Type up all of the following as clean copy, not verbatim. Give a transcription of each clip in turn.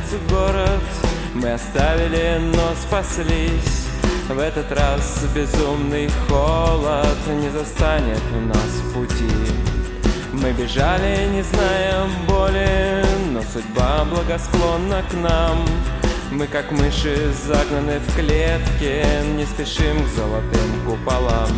город мы оставили, но спаслись. В этот раз безумный холод не застанет нас в пути. Мы бежали, не зная боли, но судьба благосклонна к нам. Мы, как мыши, загнаны в клетки, не спешим к золотым куполам.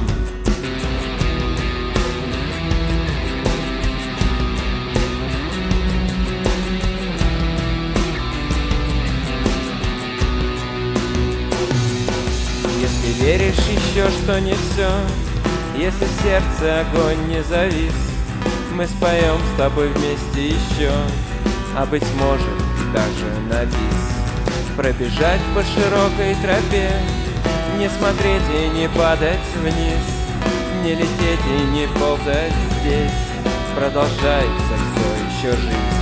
Если веришь еще, что не все, если в сердце огонь не завис, мы споем с тобой вместе еще, а быть может даже на бис. Пробежать по широкой тропе, не смотреть и не падать вниз, не лететь и не ползать здесь, продолжается все еще жизнь.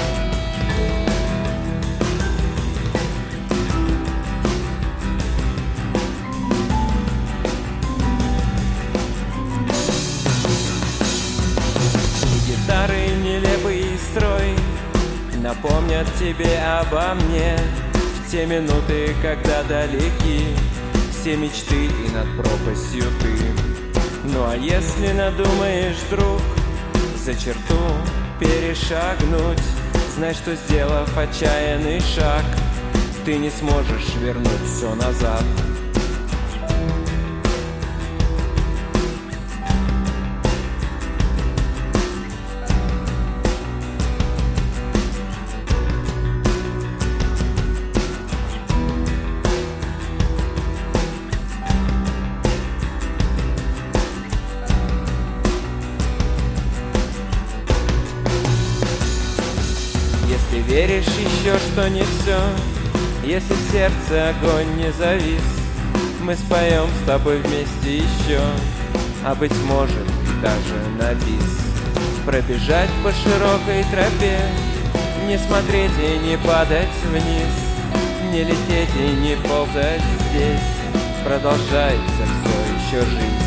Гитары нелепый строй напомнят тебе обо мне в те минуты, когда далеки все мечты и над пропастью ты. Ну а если надумаешь, друг, за черту перешагнуть, знай, что, сделав отчаянный шаг, ты не сможешь вернуть все назад. Если веришь еще, что не все, если в сердце огонь не завис, мы споем с тобой вместе еще, а быть может даже на бис. Пробежать по широкой тропе, не смотреть и не падать вниз, не лететь и не ползать здесь, продолжается все еще жизнь.